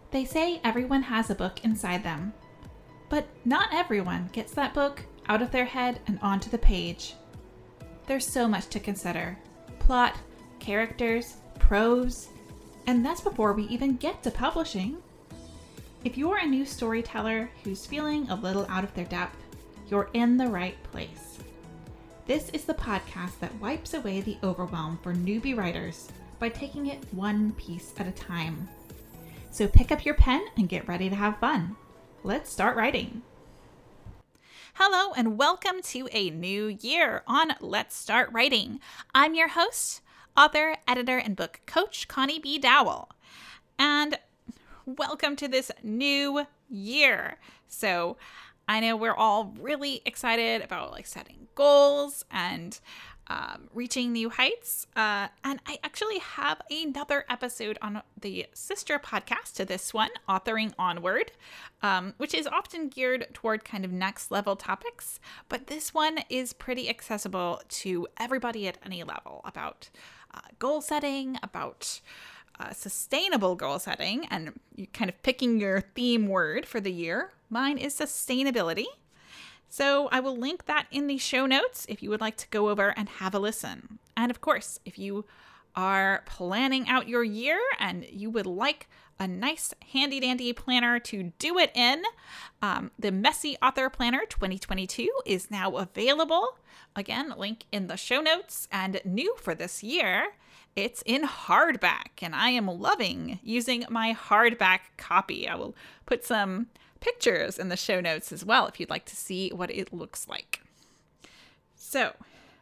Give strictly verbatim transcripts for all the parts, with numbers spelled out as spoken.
They say everyone has a book inside them, but not everyone gets that book out of their head and onto the page. There's so much to consider. Plot, characters, prose, and that's before we even get to publishing. If you're a new storyteller who's feeling a little out of their depth, you're in the right place. This is the podcast that wipes away the overwhelm for newbie writers by taking it one piece at a time. So pick up your pen and get ready to have fun. Let's start writing. Hello and welcome to a new year on Let's Start Writing. I'm your host, author, editor, and book coach, Connie B. Dowell. And welcome to this new year. So I know we're all really excited about like setting goals and um, reaching new heights. Uh, and I actually have another episode on the sister podcast to this one, Authoring Onward, um, which is often geared toward kind of next level topics. But this one is pretty accessible to everybody at any level about uh, goal setting, about uh, sustainable goal setting, and you kind of picking your theme word for the year. Mine is sustainability. So I will link that in the show notes if you would like to go over and have a listen. And of course, if you are planning out your year and you would like a nice handy dandy planner to do it in, um, the Messy Author Planner twenty twenty-two is now available. Again, link in the show notes, and new for this year, it's in hardback, and I am loving using my hardback copy. I will put some pictures in the show notes as well if you'd like to see what it looks like. So,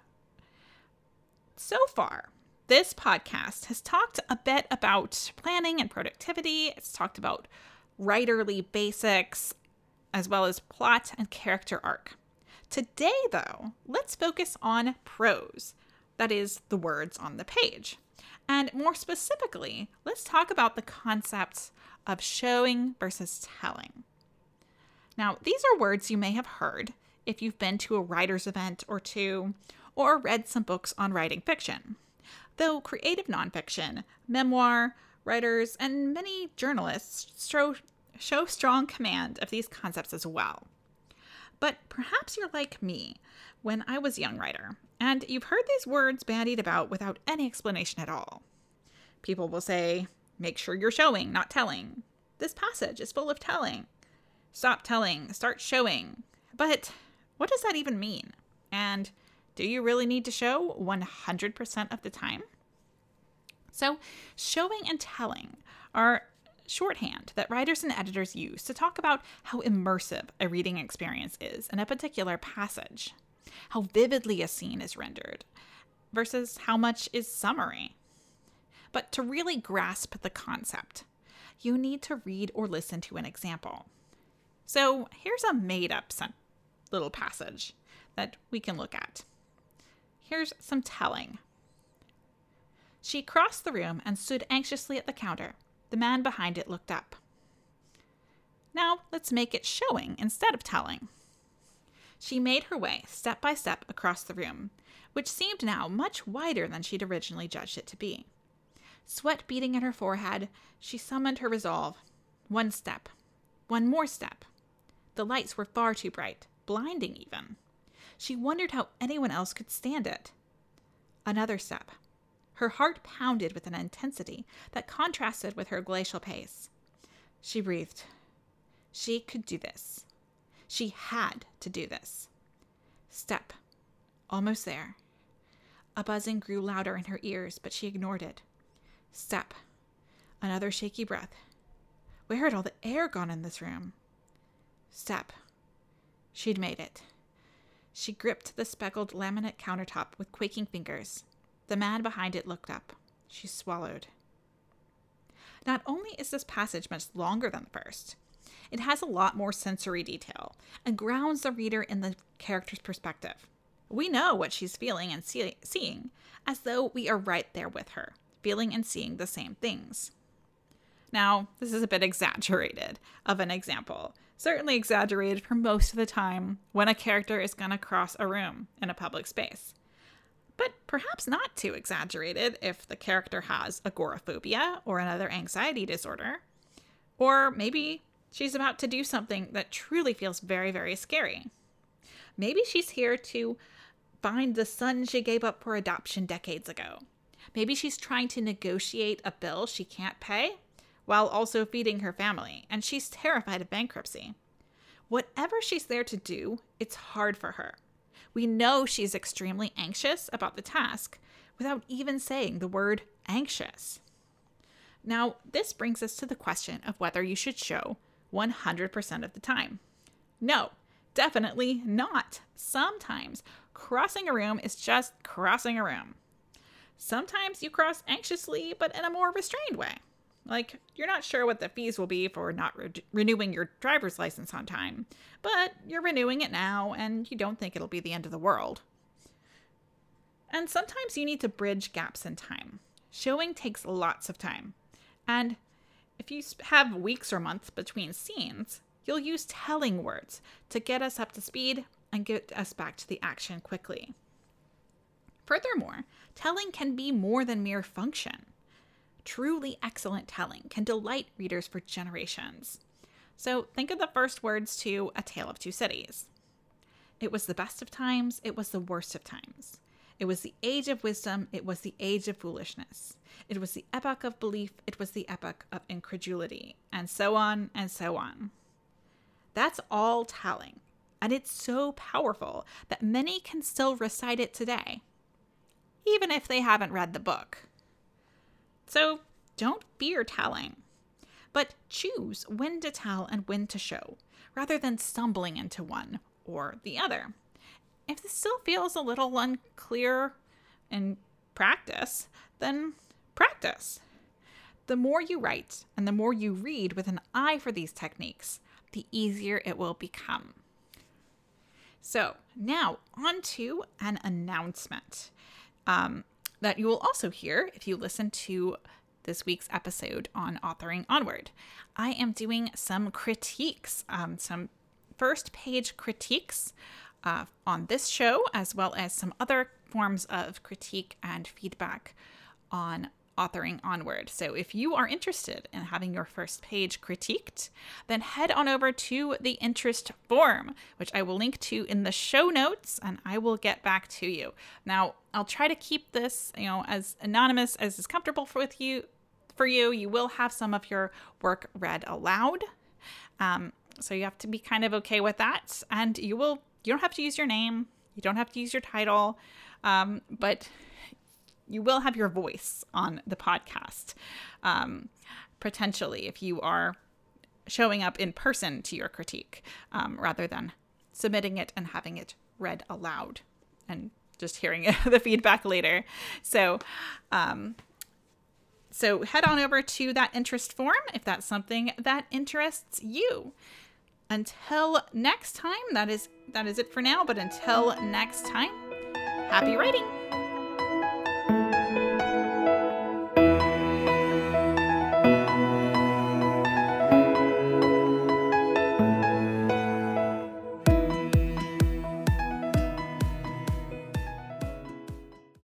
so far, this podcast has talked a bit about planning and productivity. It's talked about writerly basics, as well as plot and character arc. Today, though, let's focus on prose. That is, the words on the page. And more specifically, let's talk about the concepts of showing versus telling. Now, these are words you may have heard if you've been to a writer's event or two, or read some books on writing fiction. Though creative nonfiction, memoir, writers, and many journalists show, show strong command of these concepts as well. But perhaps you're like me when I was a young writer, and you've heard these words bandied about without any explanation at all. People will say, make sure you're showing, not telling. This passage is full of telling. Stop telling, start showing. But what does that even mean? And do you really need to show one hundred percent of the time? So showing and telling are shorthand that writers and editors use to talk about how immersive a reading experience is in a particular passage, how vividly a scene is rendered, versus how much is summary. But to really grasp the concept, you need to read or listen to an example. So here's a made-up little passage that we can look at. Here's some telling. She crossed the room and stood anxiously at the counter. The man behind it looked up. Now let's make it showing instead of telling. She made her way step by step across the room, which seemed now much wider than she'd originally judged it to be. Sweat beating in her forehead, she summoned her resolve. One step. One more step. The lights were far too bright, blinding even. She wondered how anyone else could stand it. Another step. Her heart pounded with an intensity that contrasted with her glacial pace. She breathed. She could do this. She had to do this. Step. Almost there. A buzzing grew louder in her ears, but she ignored it. Step. Another shaky breath. Where had all the air gone in this room? Step. She'd made it. She gripped the speckled laminate countertop with quaking fingers. The man behind it looked up. She swallowed. Not only is this passage much longer than the first, it has a lot more sensory detail and grounds the reader in the character's perspective. We know what she's feeling and see- seeing, as though we are right there with her, feeling and seeing the same things. Now, this is a bit exaggerated of an example, certainly exaggerated for most of the time when a character is going to cross a room in a public space. But perhaps not too exaggerated if the character has agoraphobia or another anxiety disorder, Or maybe she's about to do something that truly feels very, very scary. Maybe she's here to find the son she gave up for adoption decades ago. Maybe she's trying to negotiate a bill she can't pay while also feeding her family, and she's terrified of bankruptcy. Whatever she's there to do, it's hard for her. We know she's extremely anxious about the task without even saying the word anxious. Now, this brings us to the question of whether you should show one hundred percent of the time. No, definitely not. Sometimes crossing a room is just crossing a room. Sometimes you cross anxiously, but in a more restrained way. Like, you're not sure what the fees will be for not re- renewing your driver's license on time, but you're renewing it now and you don't think it'll be the end of the world. And sometimes you need to bridge gaps in time. Showing takes lots of time. And if you have weeks or months between scenes, you'll use telling words to get us up to speed and get us back to the action quickly. Furthermore, telling can be more than mere function. Truly excellent telling can delight readers for generations. So think of the first words to A Tale of Two Cities. It was the best of times, it was the worst of times. It was the age of wisdom, it was the age of foolishness. It was the epoch of belief, it was the epoch of incredulity, and so on and so on. That's all telling, and it's so powerful that many can still recite it today, even if they haven't read the book. So don't fear telling, but choose when to tell and when to show, rather than stumbling into one or the other. If this still feels a little unclear in practice, then practice. The more you write and the more you read with an eye for these techniques, the easier it will become. So now on to an announcement. Um, that you will also hear if you listen to this week's episode on Authoring Onward. I am doing some critiques, um, some first page critiques uh, on this show, as well as some other forms of critique and feedback on Authoring Onward. So if you are interested in having your first page critiqued, then head on over to the interest form, which I will link to in the show notes, and I will get back to you. Now, I'll try to keep this, you know, as anonymous as is comfortable with you. For you, you will have some of your work read aloud, um, so you have to be kind of okay with that. And you will, you don't have to use your name, you don't have to use your title, um, but you will have your voice on the podcast, um, potentially, if you are showing up in person to your critique, um, rather than submitting it and having it read aloud and just hearing the feedback later. So, um, so head on over to that interest form if that's something that interests you. Until next time, that is that is it for now. But until next time, happy writing.